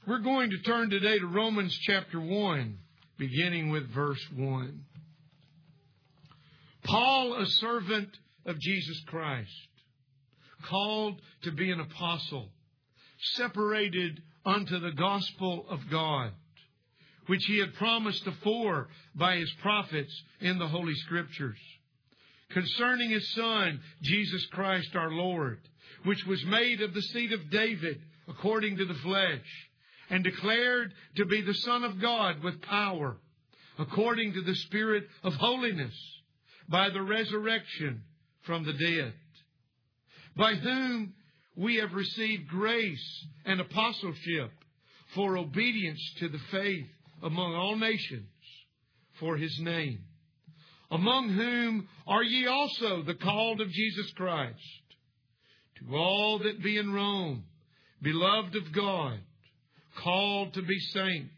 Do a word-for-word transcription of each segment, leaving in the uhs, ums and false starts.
We're going to turn today to Romans chapter one, beginning with verse one. Paul, a servant of Jesus Christ, called to be an apostle, separated unto the gospel of God, which he had promised afore by his prophets in the Holy Scriptures, concerning his Son, Jesus Christ our Lord, which was made of the seed of David according to the flesh, and declared to be the Son of God with power, according to the Spirit of holiness, by the resurrection from the dead, by whom we have received grace and apostleship for obedience to the faith among all nations for his name, among whom are ye also the called of Jesus Christ, to all that be in Rome, beloved of God, called to be saints,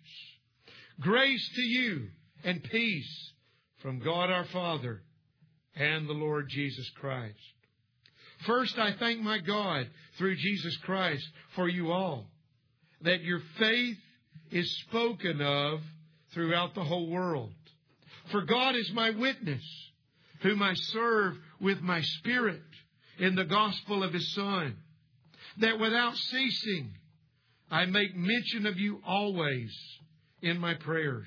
grace to you and peace from God our Father and the Lord Jesus Christ. First, I thank my God through Jesus Christ for you all, that your faith is spoken of throughout the whole world. For God is my witness, whom I serve with my spirit in the gospel of his Son, that without ceasing I make mention of you always in my prayers,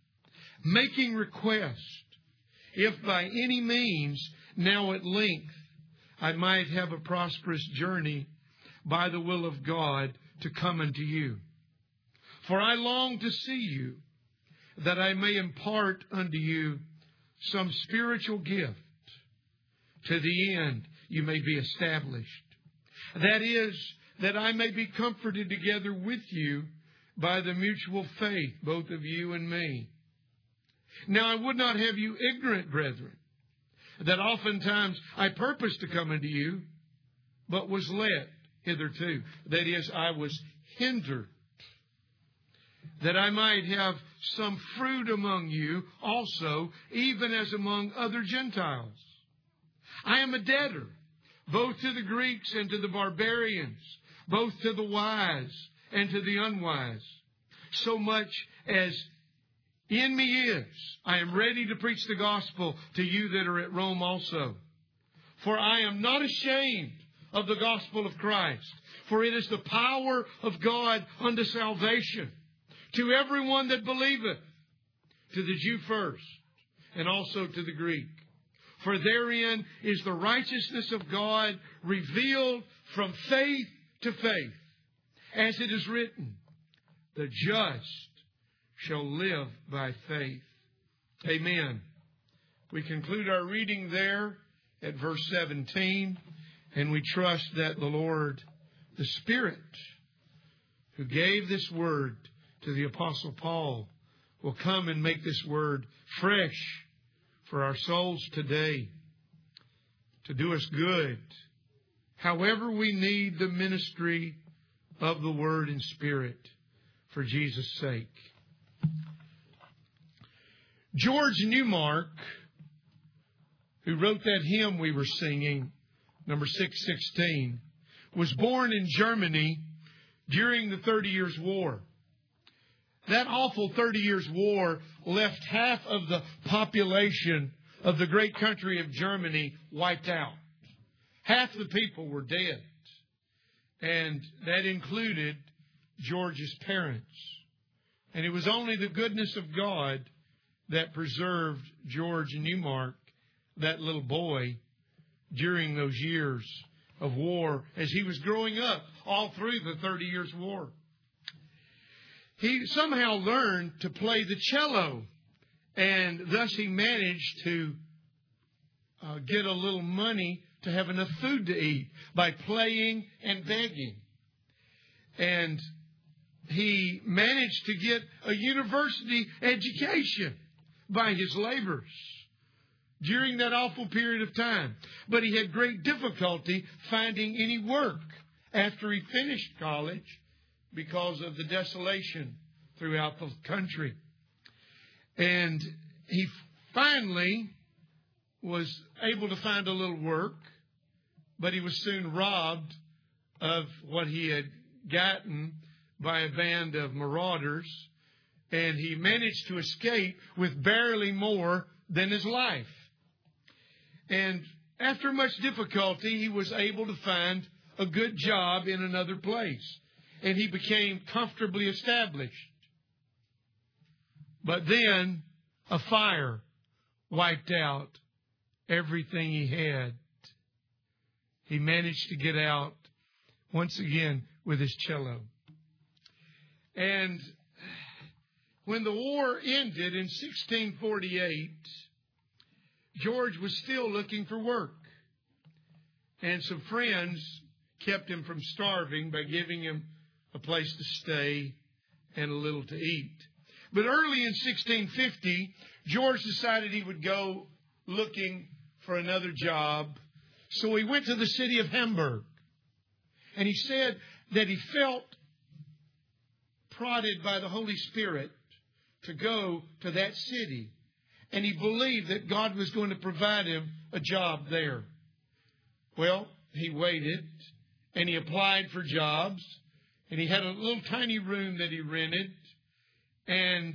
making request, if by any means now at length I might have a prosperous journey by the will of God to come unto you. For I long to see you, that I may impart unto you some spiritual gift, to the end you may be established. That is, that I may be comforted together with you by the mutual faith, both of you and me. Now I would not have you ignorant, brethren, that oftentimes I purposed to come unto you, but was led hitherto. That is, I was hindered, that I might have some fruit among you also, even as among other Gentiles. I am a debtor, both to the Greeks and to the barbarians, both to the wise and to the unwise. So much as in me is, I am ready to preach the gospel to you that are at Rome also. For I am not ashamed of the gospel of Christ, for it is the power of God unto salvation, to everyone that believeth, to the Jew first, and also to the Greek. For therein is the righteousness of God revealed from faith to faith, as it is written, the just shall live by faith. Amen. We conclude our reading there at verse seventeen, and we trust that the Lord, the Spirit, who gave this word to the Apostle Paul, will come and make this word fresh for our souls today, to do us good, however we need the ministry of the Word and Spirit for Jesus' sake. George Newmark, who wrote that hymn we were singing, number six sixteen, was born in Germany during the Thirty Years' War. That awful Thirty Years' War left half of the population of the great country of Germany wiped out. Half the people were dead. And that included George's parents. And it was only the goodness of God that preserved George Newmark, that little boy, during those years of war as he was growing up all through the Thirty Years' War. He somehow learned to play the cello, and thus he managed to uh, get a little money to have enough food to eat by playing and begging. And he managed to get a university education by his labors during that awful period of time. But he had great difficulty finding any work after he finished college, because of the desolation throughout the country. And he finally was able to find a little work, but he was soon robbed of what he had gotten by a band of marauders, and he managed to escape with barely more than his life. And after much difficulty, he was able to find a good job in another place, and he became comfortably established. But then a fire wiped out everything he had. He managed to get out once again with his cello. And when the war ended in sixteen forty-eight, George was still looking for work. And some friends kept him from starving by giving him a place to stay and a little to eat. But early in sixteen fifty, George decided he would go looking for another job. So he went to the city of Hamburg. And he said that he felt prodded by the Holy Spirit to go to that city. And he believed that God was going to provide him a job there. Well, he waited and he applied for jobs. And he had a little tiny room that he rented. And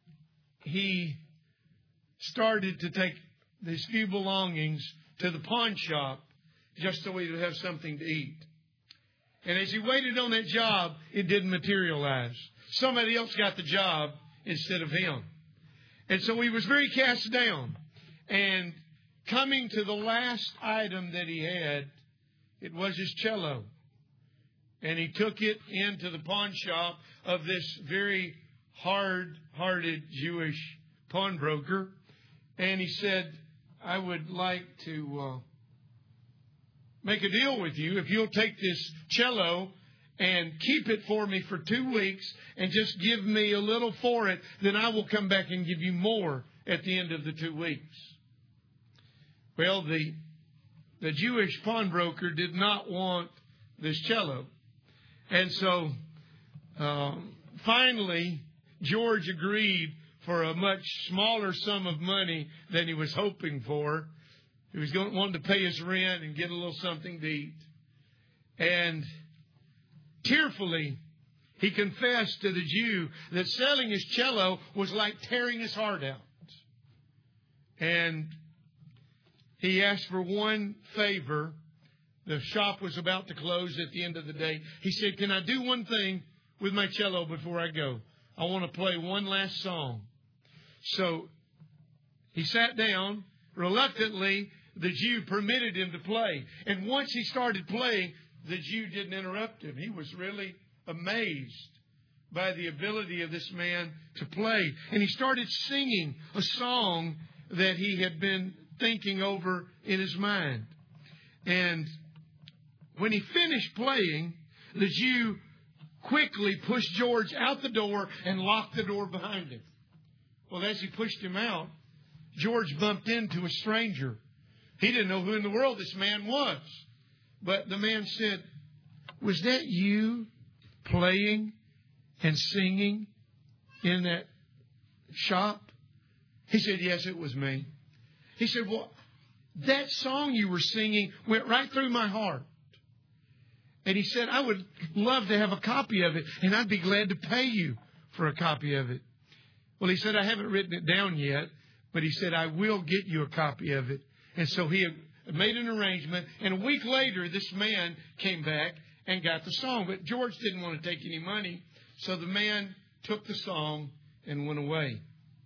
he started to take his few belongings to the pawn shop just so he would have something to eat. And as he waited on that job, it didn't materialize. Somebody else got the job instead of him. And so he was very cast down. And coming to the last item that he had, it was his cello. And he took it into the pawn shop of this very hard-hearted Jewish pawnbroker. And he said, I would like to uh, make a deal with you. If you'll take this cello and keep it for me for two weeks and just give me a little for it, then I will come back and give you more at the end of the two weeks. Well, the, the Jewish pawnbroker did not want this cello. And so uh, finally, George agreed for a much smaller sum of money than he was hoping for. He was going wanting to pay his rent and get a little something to eat. And tearfully, he confessed to the Jew that selling his cello was like tearing his heart out. And he asked for one favor. The shop was about to close at the end of the day. He said, can I do one thing with my cello before I go? I want to play one last song. So he sat down. Reluctantly, the Jew permitted him to play. And once he started playing, the Jew didn't interrupt him. He was really amazed by the ability of this man to play. And he started singing a song that he had been thinking over in his mind. And when he finished playing, the Jew quickly pushed George out the door and locked the door behind him. Well, as he pushed him out, George bumped into a stranger. He didn't know who in the world this man was. But the man said, was that you playing and singing in that shop? He said, yes, it was me. He said, well, that song you were singing went right through my heart. And he said, I would love to have a copy of it, and I'd be glad to pay you for a copy of it. Well, he said, I haven't written it down yet, but he said, I will get you a copy of it. And so he had made an arrangement, and a week later, this man came back and got the song. But George didn't want to take any money, so the man took the song and went away.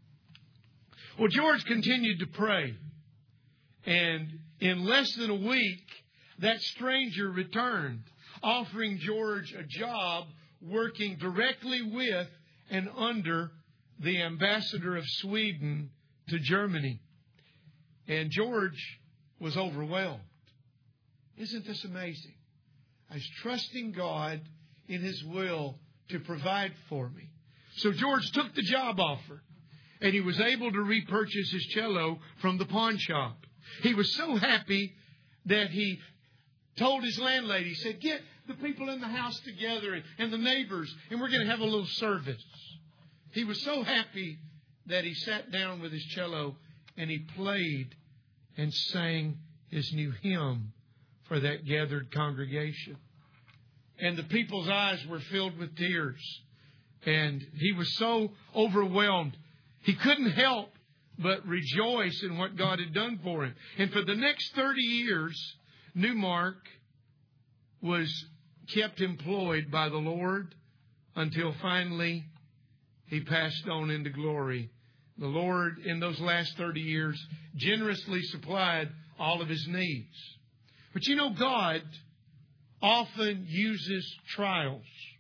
Well, George continued to pray, and in less than a week, that stranger returned, offering George a job working directly with and under the ambassador of Sweden to Germany. And George was overwhelmed. Isn't this amazing? I was trusting God in His will to provide for me. So George took the job offer, and he was able to repurchase his cello from the pawn shop. He was so happy that he told his landlady, he said, get the people in the house together and, and the neighbors, and we're going to have a little service. He was so happy that he sat down with his cello and he played and sang his new hymn for that gathered congregation. and the people's eyes were filled with tears. And he was so overwhelmed, he couldn't help but rejoice in what God had done for him. And for the next thirty years, Newmark was kept employed by the Lord until finally he passed on into glory. The Lord, in those last thirty years, generously supplied all of his needs. But you know, God often uses trials,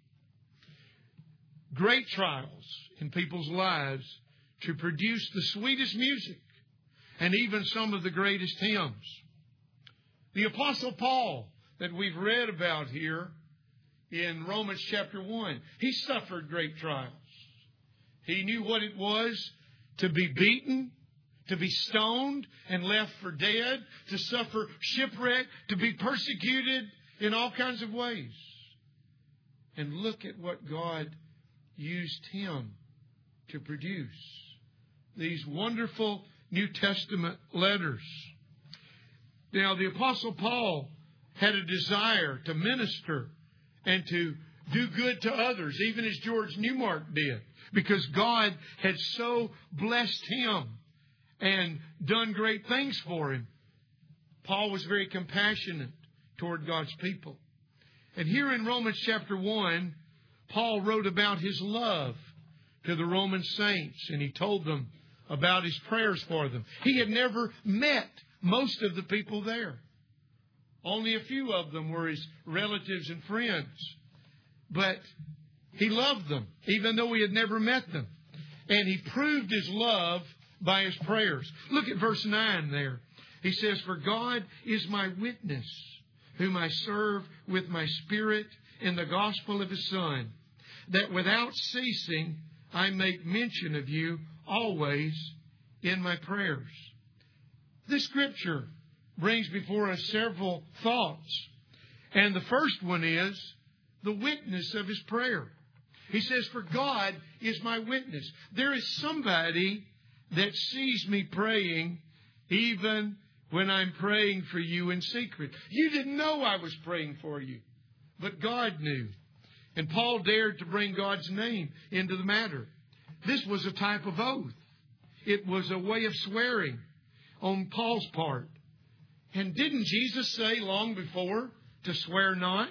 great trials in people's lives, to produce the sweetest music and even some of the greatest hymns. The Apostle Paul, that we've read about here in Romans chapter one, he suffered great trials. He knew what it was to be beaten, to be stoned and left for dead, to suffer shipwreck, to be persecuted in all kinds of ways. And look at what God used him to produce. These wonderful New Testament letters. Now, the Apostle Paul had a desire to minister and to do good to others, even as George Newmark did, because God had so blessed him and done great things for him. Paul was very compassionate toward God's people. And here in Romans chapter one, Paul wrote about his love to the Roman saints, and he told them about his prayers for them. He had never met most of the people there. Only a few of them were his relatives and friends. But he loved them, even though he had never met them. And he proved his love by his prayers. Look at verse nine there. He says, "For God is my witness, whom I serve with my spirit in the gospel of his Son, that without ceasing I make mention of you always in my prayers." This scripture brings before us several thoughts. And the first one is the witness of his prayer. He says, "For God is my witness." There is somebody that sees me praying even when I'm praying for you in secret. You didn't know I was praying for you, but God knew. And Paul dared to bring God's name into the matter. This was a type of oath. It was a way of swearing on Paul's part. And didn't Jesus say long before to swear not?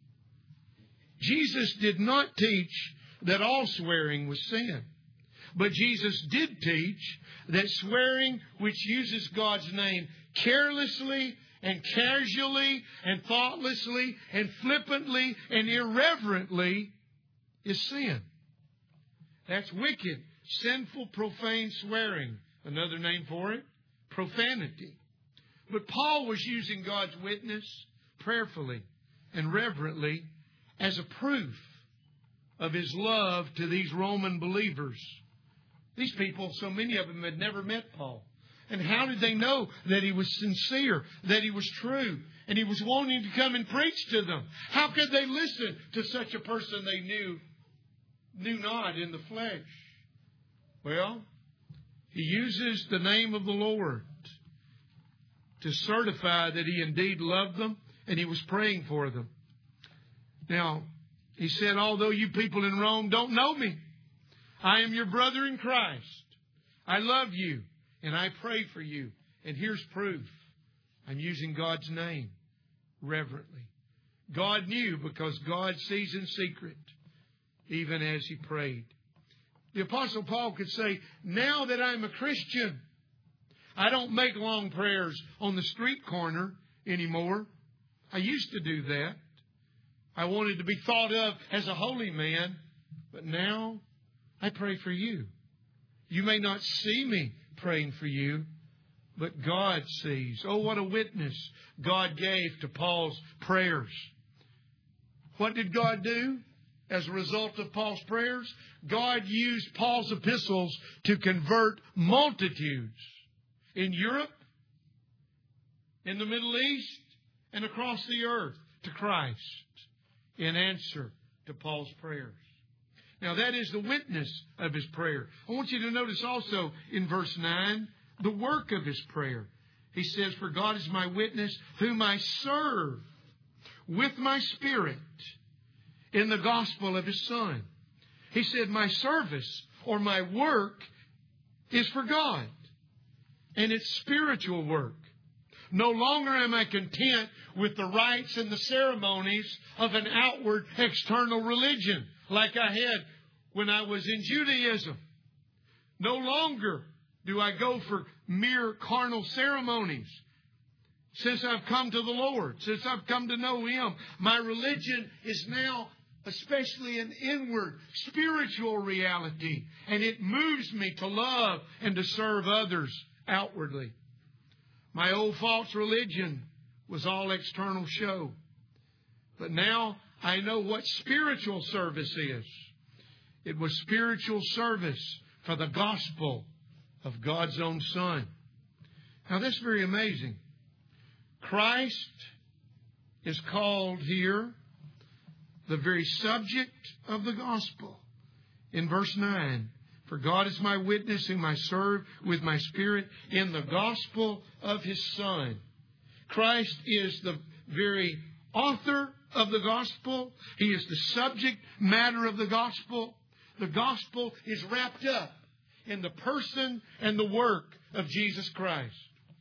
Jesus did not teach that all swearing was sin. But Jesus did teach that swearing which uses God's name carelessly and casually and thoughtlessly and flippantly and irreverently is sin. That's wicked, sinful, profane swearing. Another name for it, profanity. But Paul was using God's witness prayerfully and reverently as a proof of his love to these Roman believers. These people, so many of them had never met Paul. And how did they know that he was sincere, that he was true, and he was wanting to come and preach to them? How could they listen to such a person they knew, knew not in the flesh? Well, he uses the name of the Lord to certify that he indeed loved them and he was praying for them. Now, he said, "Although you people in Rome don't know me, I am your brother in Christ. I love you and I pray for you. And here's proof. I'm using God's name reverently." God knew, because God sees in secret, even as he prayed. The Apostle Paul could say, "Now that I'm a Christian, I don't make long prayers on the street corner anymore. I used to do that. I wanted to be thought of as a holy man, but now I pray for you. You may not see me praying for you, but God sees." Oh, what a witness God gave to Paul's prayers. What did God do as a result of Paul's prayers? God used Paul's epistles to convert multitudes in Europe, in the Middle East, and across the earth to Christ in answer to Paul's prayers. Now, that is the witness of his prayer. I want you to notice also in verse nine, the work of his prayer. He says, "For God is my witness, whom I serve with my spirit in the gospel of His Son. He said, my service or my work is for God. And it's spiritual work. No longer am I content with the rites and the ceremonies of an outward external religion like I had when I was in Judaism. No longer do I go for mere carnal ceremonies. Since I've come to the Lord, since I've come to know Him, my religion is now especially an inward spiritual reality, and it moves me to love and to serve others outwardly. My old false religion was all external show. But now I know what spiritual service is. It was spiritual service for the gospel of God's own Son. Now that's very amazing. Christ is called here the very subject of the gospel. In verse nine, for God is my witness whom I serve with my spirit in the gospel of His Son. Christ is the very author of the gospel. He is the subject matter of the gospel. The gospel is wrapped up in the person and the work of Jesus Christ.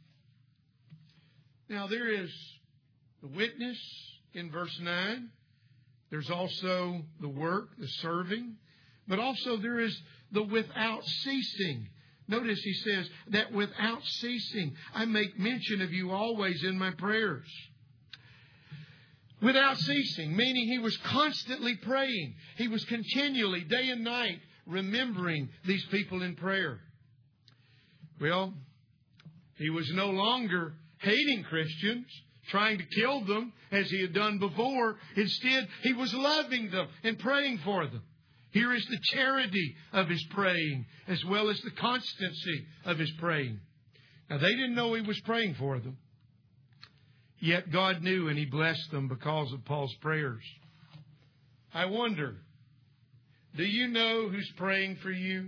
Now there is the witness in verse nine. There's also the work, the serving. But also there is the without ceasing. Notice he says that without ceasing, I make mention of you always in my prayers. Without ceasing, meaning he was constantly praying. He was continually, day and night, remembering these people in prayer. Well, he was no longer hating Christians, trying to kill them as he had done before. Instead, he was loving them and praying for them. Here is the charity of his praying as well as the constancy of his praying. Now, they didn't know he was praying for them. Yet God knew, and He blessed them because of Paul's prayers. I wonder, do you know who's praying for you?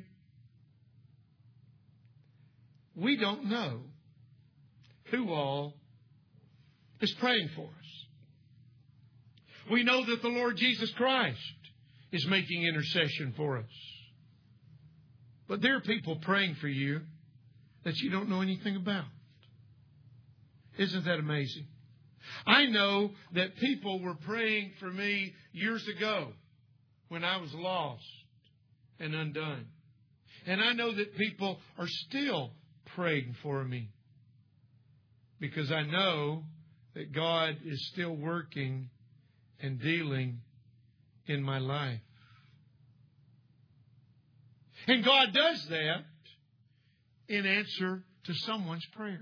We don't know who all is praying for us. We know that the Lord Jesus Christ is making intercession for us. But there are people praying for you that you don't know anything about. Isn't that amazing? I know that people were praying for me years ago when I was lost and undone. And I know that people are still praying for me because I know that God is still working and dealing in my life. And God does that in answer to someone's prayers.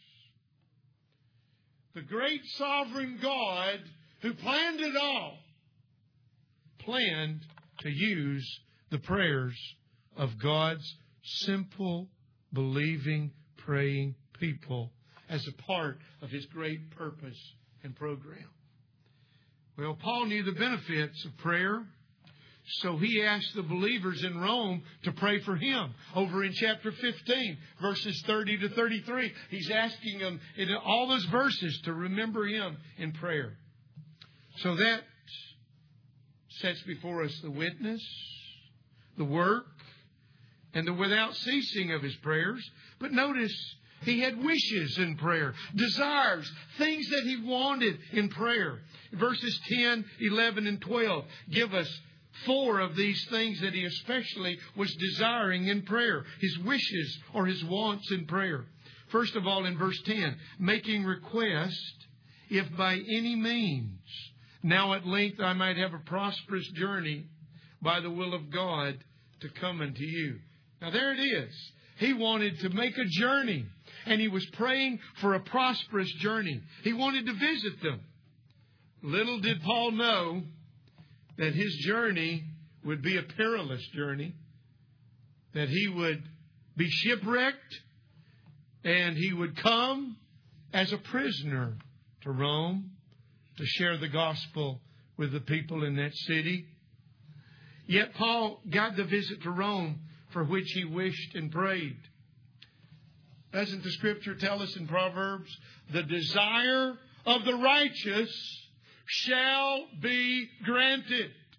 The great sovereign God who planned it all planned to use the prayers of God's simple, believing, praying people as a part of His great purpose and program. Well, Paul knew the benefits of prayer, so he asked the believers in Rome to pray for him. Over in chapter fifteen, verses thirty to thirty-three, he's asking them in all those verses to remember him in prayer. So that sets before us the witness, the work, and the without ceasing of his prayers. But notice, he had wishes in prayer, desires, things that he wanted in prayer. Verses ten, eleven, and twelve give us four of these things that he especially was desiring in prayer. His wishes or his wants in prayer. First of all, in verse ten, making request, if by any means, now at length I might have a prosperous journey by the will of God to come unto you. Now there it is. He wanted to make a journey, and he was praying for a prosperous journey. He wanted to visit them. Little did Paul know that his journey would be a perilous journey, that he would be shipwrecked, and he would come as a prisoner to Rome to share the gospel with the people in that city. Yet Paul got the visit to Rome for which he wished and prayed. Doesn't the Scripture tell us in Proverbs, the desire of the righteous shall be granted?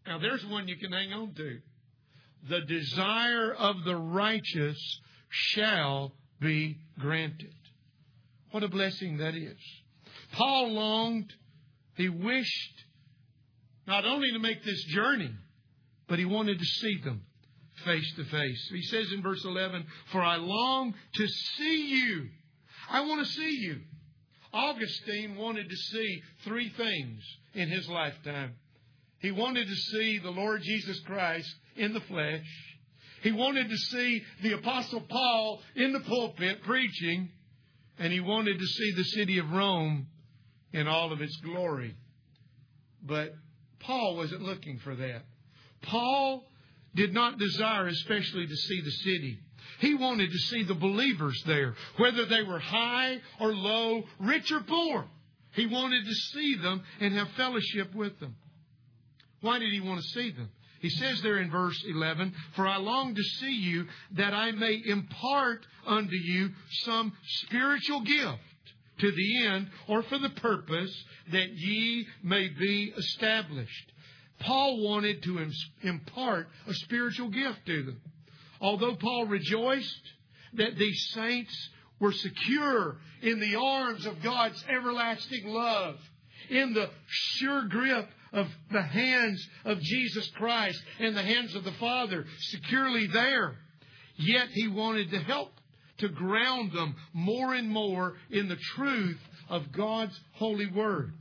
Now there's one you can hang on to. The desire of the righteous shall be granted. What a blessing that is. Paul longed, he wished not only to make this journey, but he wanted to see them face to face. He says in verse eleven, for I long to see you. I want to see you. Augustine wanted to see three things in his lifetime. He wanted to see the Lord Jesus Christ in the flesh. He wanted to see the Apostle Paul in the pulpit preaching. And he wanted to see the city of Rome in all of its glory. But Paul wasn't looking for that. Paul did not desire especially to see the city. He wanted to see the believers there, whether they were high or low, rich or poor. He wanted to see them and have fellowship with them. Why did he want to see them? He says there in verse eleven, for I long to see you that I may impart unto you some spiritual gift to the end or for the purpose that ye may be established. Paul wanted to impart a spiritual gift to them. Although Paul rejoiced that these saints were secure in the arms of God's everlasting love, in the sure grip of the hands of Jesus Christ and the hands of the Father, securely there, yet he wanted to help to ground them more and more in the truth of God's holy word.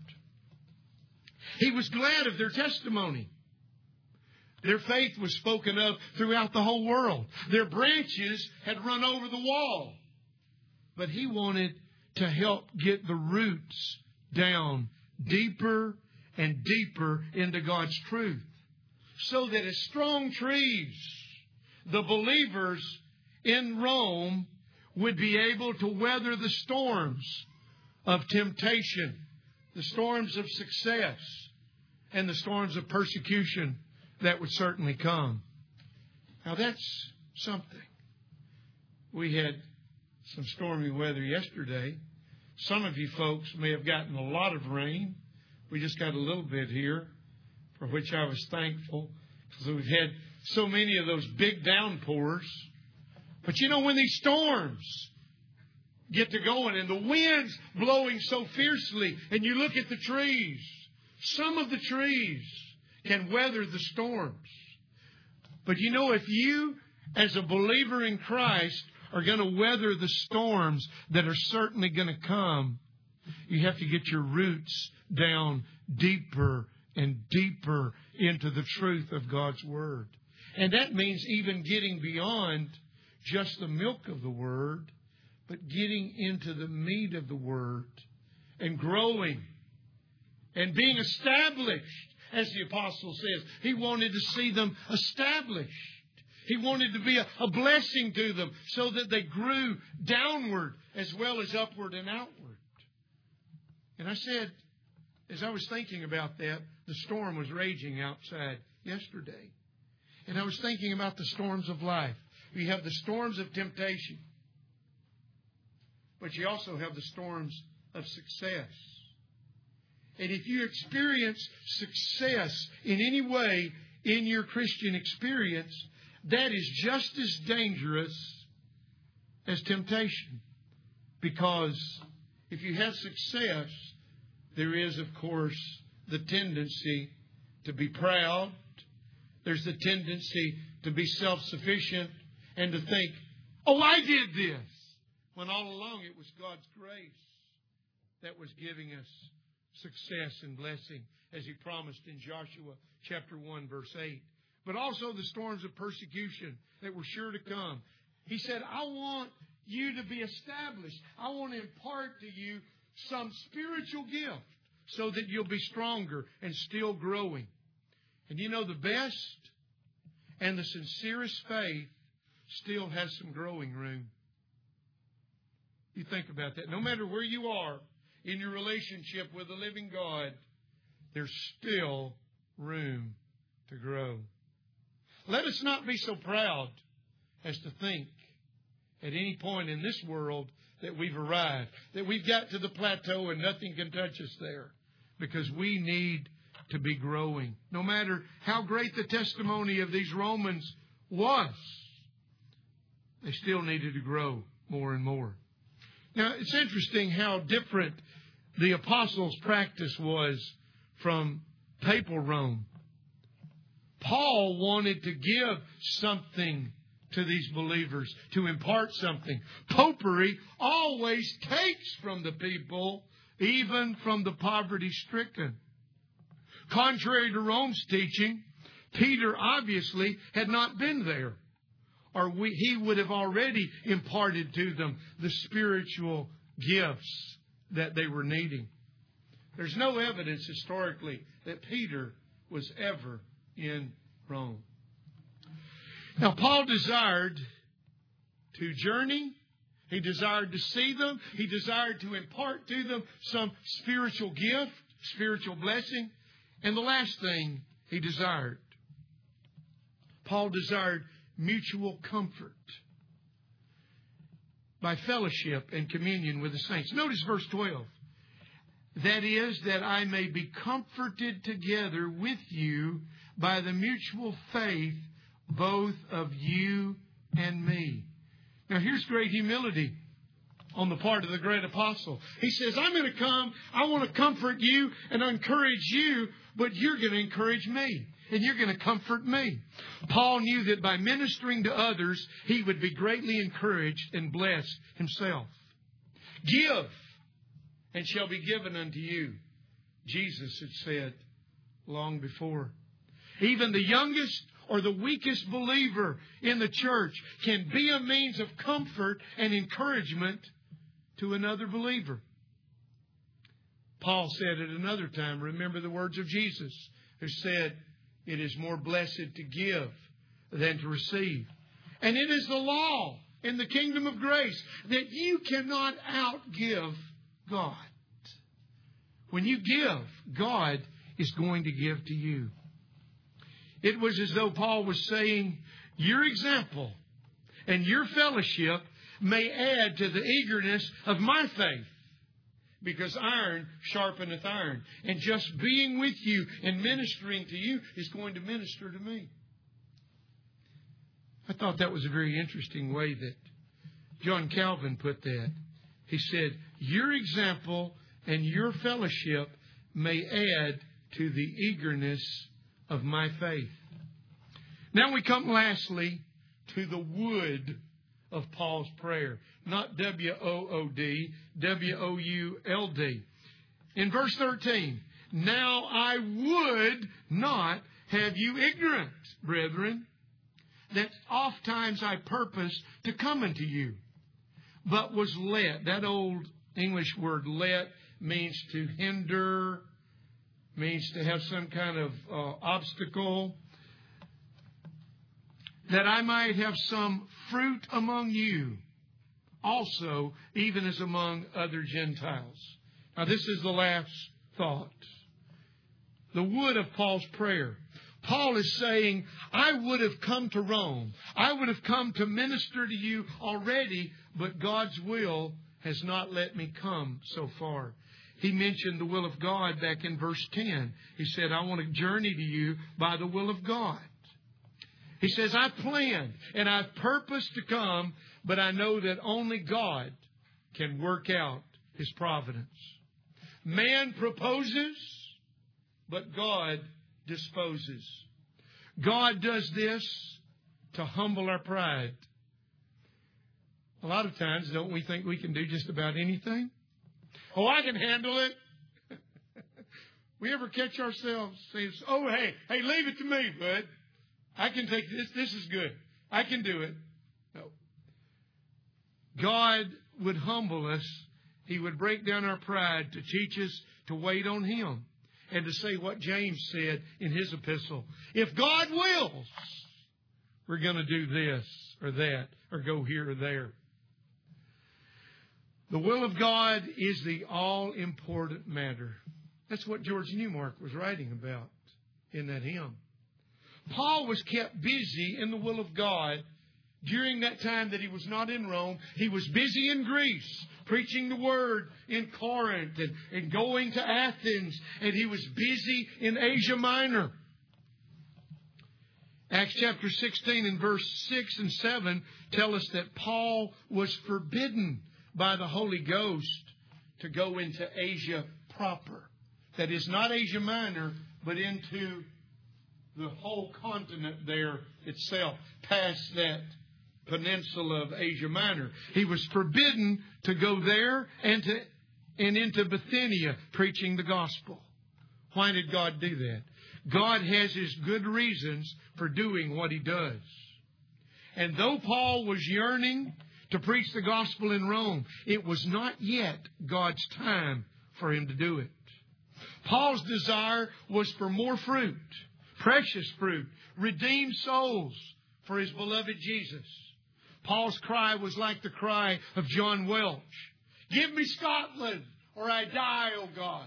He was glad of their testimony. Their faith was spoken of throughout the whole world. Their branches had run over the wall. But he wanted to help get the roots down deeper and deeper into God's truth, so that as strong trees, the believers in Rome would be able to weather the storms of temptation, the storms of success, and the storms of persecution that would certainly come. Now that's something. We had some stormy weather yesterday. Some of you folks may have gotten a lot of rain. We just got a little bit here, for which I was thankful, because we've had so many of those big downpours. But you know, when these storms get to going and the wind's blowing so fiercely, and you look at the trees, some of the trees can weather the storms. But you know, if you, as a believer in Christ, are going to weather the storms that are certainly going to come, you have to get your roots down deeper and deeper into the truth of God's Word. And that means even getting beyond just the milk of the Word, but getting into the meat of the Word and growing and being established, as the apostle says. He wanted to see them established. He wanted to be a, a blessing to them so that they grew downward as well as upward and outward. And I said, as I was thinking about that, the storm was raging outside yesterday. And I was thinking about the storms of life. You have the storms of temptation, but you also have the storms of success. And if you experience success in any way in your Christian experience, that is just as dangerous as temptation. Because if you have success, there is, of course, the tendency to be proud. There's the tendency to be self-sufficient and to think, oh, I did this. When all along it was God's grace that was giving us success and blessing, as He promised in Joshua chapter one, verse eight. But also the storms of persecution that were sure to come. He said, I want you to be established. I want to impart to you some spiritual gift so that you'll be stronger and still growing. And you know, the best and the sincerest faith still has some growing room. You think about that. No matter where you are in your relationship with the living God, there's still room to grow. Let us not be so proud as to think at any point in this world that we've arrived, that we've got to the plateau and nothing can touch us there, because we need to be growing. No matter how great the testimony of these Romans was, they still needed to grow more and more. Now, it's interesting how different the apostles' practice was from papal Rome. Paul wanted to give something to these believers, to impart something. Popery always takes from the people, even from the poverty-stricken. Contrary to Rome's teaching, Peter obviously had not been there, or we, he would have already imparted to them the spiritual gifts that they were needing. There's no evidence historically that Peter was ever in Rome. Now, Paul desired to journey. He desired to see them. He desired to impart to them some spiritual gift, spiritual blessing. And the last thing he desired, Paul desired mutual comfort by fellowship and communion with the saints. Notice verse twelve. That is, that I may be comforted together with you by the mutual faith both of you and me. Now, here's great humility on the part of the great apostle. He says, I'm going to come, I want to comfort you and encourage you, but you're going to encourage me, and you're going to comfort me. Paul knew that by ministering to others, he would be greatly encouraged and blessed himself. Give, and shall be given unto you, Jesus had said long before. Even the youngest or the weakest believer in the church can be a means of comfort and encouragement to another believer. Paul said at another time, remember the words of Jesus, who said, it is more blessed to give than to receive. And it is the law in the kingdom of grace that you cannot outgive God. When you give, God is going to give to you. It was as though Paul was saying, your example and your fellowship may add to the eagerness of my faith, because iron sharpeneth iron. And just being with you and ministering to you is going to minister to me. I thought that was a very interesting way that John Calvin put that. He said, your example and your fellowship may add to the eagerness of my faith. Now we come lastly to the wood of Paul's prayer. Not W O O D, W O U L D. In verse thirteen, now I would not have you ignorant, brethren, that oft times I purposed to come unto you, but was let. That old English word let means to hinder, means to have some kind of uh, obstacle, that I might have some fruit among you, also, even as among other Gentiles. Now, this is the last thought. The wood of Paul's prayer. Paul is saying, I would have come to Rome. I would have come to minister to you already, but God's will has not let me come so far. He mentioned the will of God back in verse ten. He said, I want to journey to you by the will of God. He says, I planned and I've purposed to come, but I know that only God can work out His providence. Man proposes, but God disposes. God does this to humble our pride. A lot of times, don't we think we can do just about anything? Oh, I can handle it. We ever catch ourselves saying, oh, hey, hey, leave it to me, bud. I can take this. This is good. I can do it. No. God would humble us. He would break down our pride to teach us to wait on Him and to say what James said in his epistle. If God wills, we're going to do this or that or go here or there. The will of God is the all-important matter. That's what George Newmark was writing about in that hymn. Paul was kept busy in the will of God during that time that he was not in Rome, he was busy in Greece, preaching the Word in Corinth and, and going to Athens, and he was busy in Asia Minor. Acts chapter sixteen and verse six and seven tell us that Paul was forbidden by the Holy Ghost to go into Asia proper. That is not Asia Minor, but into the whole continent there itself, past that peninsula of Asia Minor. He was forbidden to go there and to and into Bithynia preaching the gospel. Why did God do that? God has His good reasons for doing what He does. And though Paul was yearning to preach the gospel in Rome, it was not yet God's time for him to do it. Paul's desire was for more fruit, precious fruit, redeemed souls for his beloved Jesus. Paul's cry was like the cry of John Welch. Give me Scotland or I die, O God.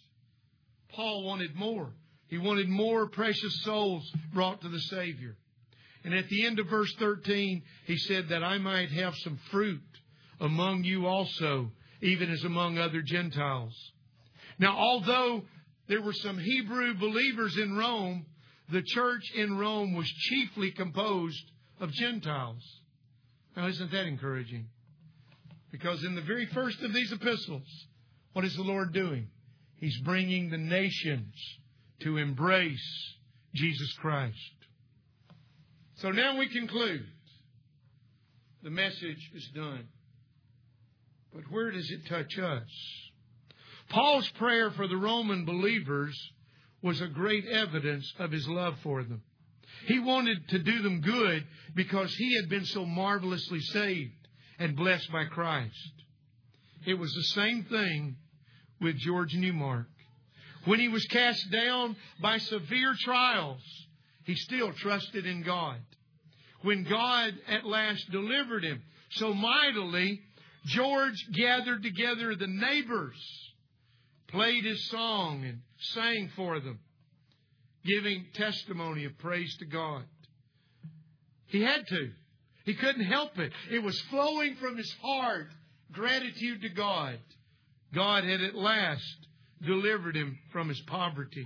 Paul wanted more. He wanted more precious souls brought to the Savior. And at the end of verse thirteen, he said that I might have some fruit among you also, even as among other Gentiles. Now, although there were some Hebrew believers in Rome, the church in Rome was chiefly composed of Gentiles. Now, isn't that encouraging? Because in the very first of these epistles, what is the Lord doing? He's bringing the nations to embrace Jesus Christ. So now we conclude. The message is done. But where does it touch us? Paul's prayer for the Roman believers was a great evidence of his love for them. He wanted to do them good because he had been so marvelously saved and blessed by Christ. It was the same thing with George Newmark. When he was cast down by severe trials, he still trusted in God. When God at last delivered him so mightily, George gathered together the neighbors, played his song, and sang for them, giving testimony of praise to God. He had to. He couldn't help it. It was flowing from his heart, gratitude to God. God had at last delivered him from his poverty.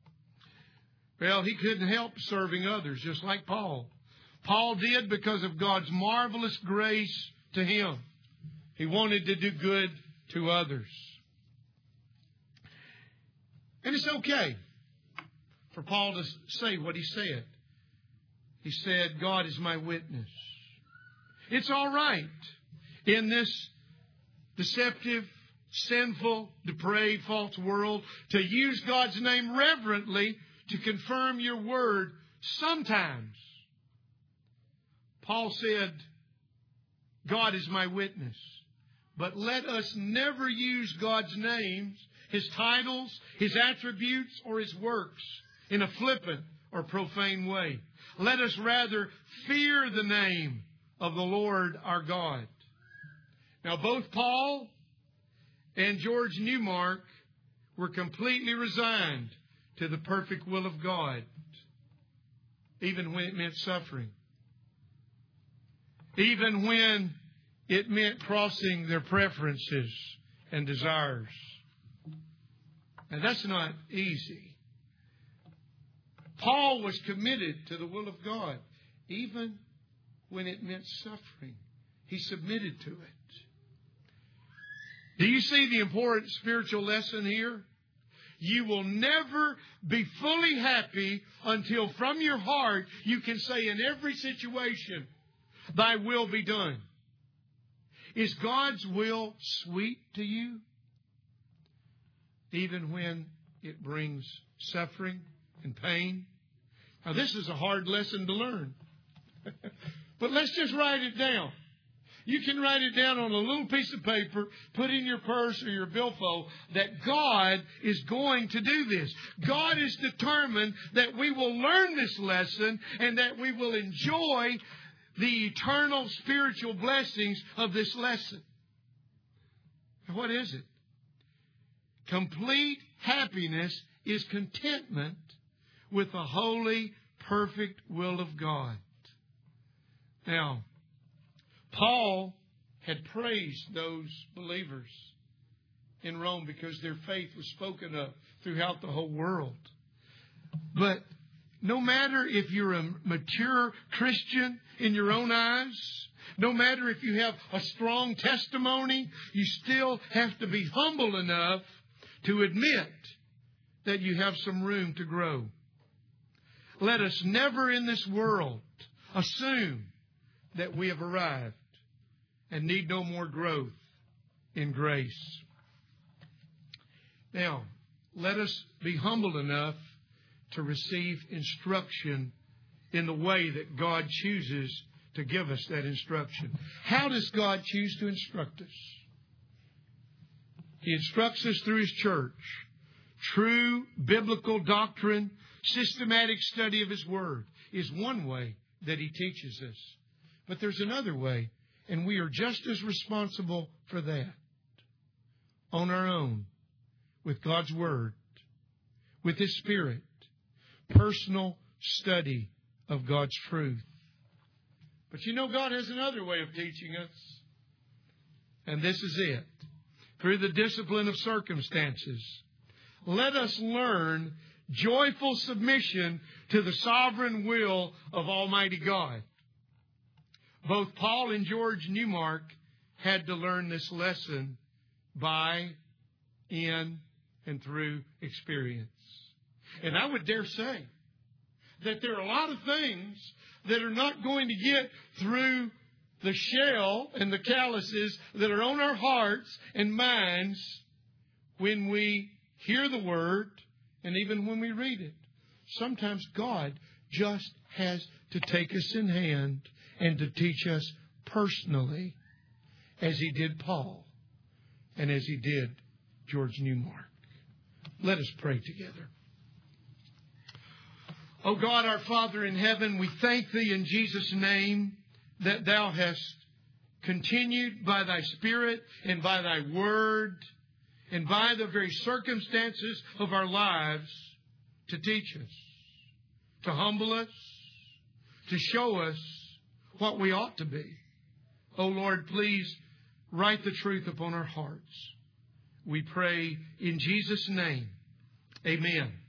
Well, he couldn't help serving others, just like Paul. Paul did because of God's marvelous grace to him. He wanted to do good to others. And it's okay for Paul to say what he said. He said, God is my witness. It's all right in this deceptive, sinful, depraved, false world to use God's name reverently to confirm your word sometimes. Paul said, God is my witness. But let us never use God's names, His titles, His attributes, or His works in a flippant or profane way. Let us rather fear the name of the Lord our God. Now, both Paul and George Newmark were completely resigned to the perfect will of God, even when it meant suffering. Even when it meant crossing their preferences and desires. And that's not easy. Paul was committed to the will of God, even when it meant suffering. He submitted to it. Do you see the important spiritual lesson here? You will never be fully happy until from your heart you can say in every situation, Thy will be done. Is God's will sweet to you? Even when it brings suffering and pain? Now, this is a hard lesson to learn. But let's just write it down. You can write it down on a little piece of paper, put in your purse or your billfold, that God is going to do this. God is determined that we will learn this lesson and that we will enjoy the eternal spiritual blessings of this lesson. What is it? Complete happiness is contentment with the holy, perfect will of God. Now, Paul had praised those believers in Rome because their faith was spoken of throughout the whole world. But no matter if you're a mature Christian in your own eyes, no matter if you have a strong testimony, you still have to be humble enough to admit that you have some room to grow. Let us never in this world assume that we have arrived and need no more growth in grace. Now, let us be humble enough to receive instruction in the way that God chooses to give us that instruction. How does God choose to instruct us? He instructs us through His church. True biblical doctrine, systematic study of His Word is one way that He teaches us. But there's another way, and we are just as responsible for that. On our own, with God's Word, with His Spirit, personal study of God's truth. But you know, God has another way of teaching us. And this is it. Through the discipline of circumstances. Let us learn joyful submission to the sovereign will of Almighty God. Both Paul and George Newmark had to learn this lesson by, in, and through experience. And I would dare say that there are a lot of things that are not going to get through the shell and the calluses that are on our hearts and minds when we hear the Word and even when we read it. Sometimes God just has to take us in hand and to teach us personally, as He did Paul and as He did George Newmark. Let us pray together. O God, our Father in heaven, we thank Thee in Jesus' name that Thou hast continued by Thy Spirit and by Thy Word and by the very circumstances of our lives to teach us, to humble us, to show us what we ought to be. O Lord, please write the truth upon our hearts. We pray in Jesus' name. Amen.